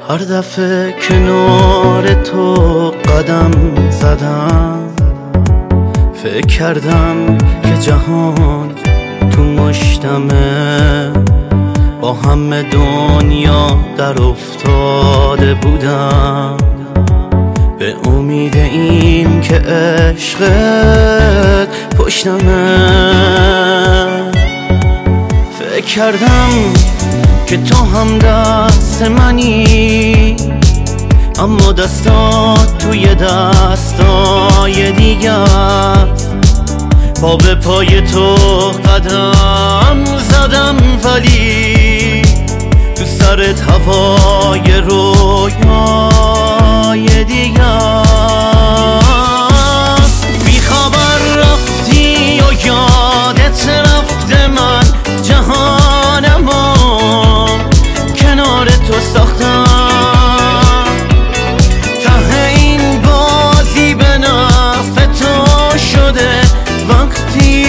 هر دفعه کنار تو قدم زدم فکر کردم که جهان تو مشتمه، با همه دنیا در افتاده بودم، به امید این که عشقت پشتمه. فکر کردم که تو هم دست منی، اما دستات توی دستای دیگه است. پا به پای تو قدم زدم ولی تو سرت هوای رویای دیگه است. بی خبر رفتی و یادت رفته، من جهانمو کنار تو ساختم. ته این بازی به نفع تو شده، وقتی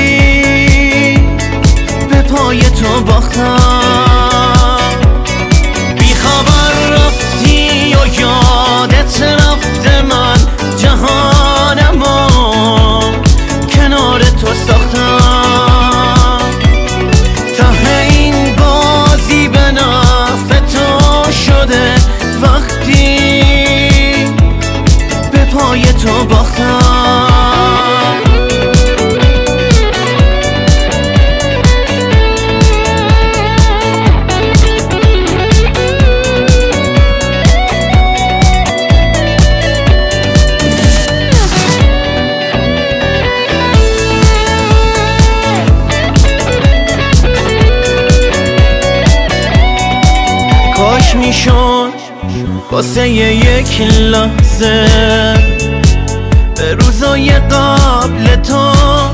به پای تو باختم. بی خبر رفتی و یادت رفته، من جهانمو کنار تو ساختم. ته این بازی به نفع تو شده، وقتی به پای تو باختم. کاش میشد واسه یک لحظه به روزای قبل تو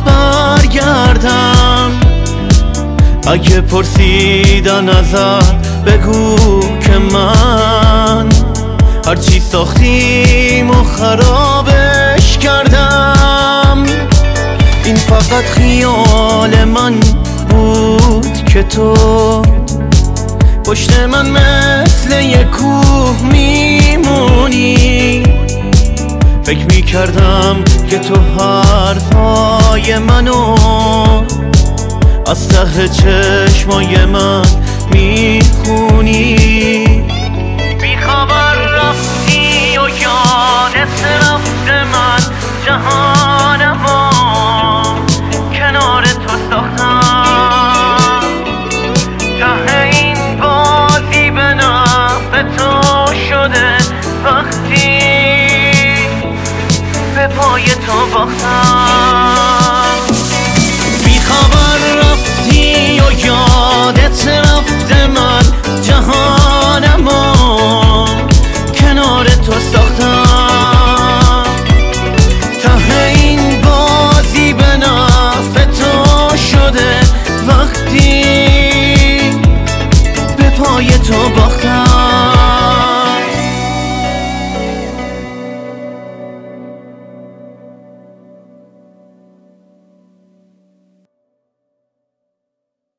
برگردم. اگه پرسیدن ازت بگو که من هرچی ساختیم و خرابش کردم. این فقط خیال من بود که تو پشت من مثل یک کوه میمونی. فکر میکردم که تو حرفای منو از ته چشمای من میخونی. بی خبر رفتی و یادت رفته، من جهانمو کنار تو ساختم. ته این بازی به نفع تو شده، وقتی به پای تو باختم. بی خبر رفتی و یادت رفته، من جهانمو کنار تو ساختم. ته این بازی به نفع تو شده، وقتی به پای تو باختم.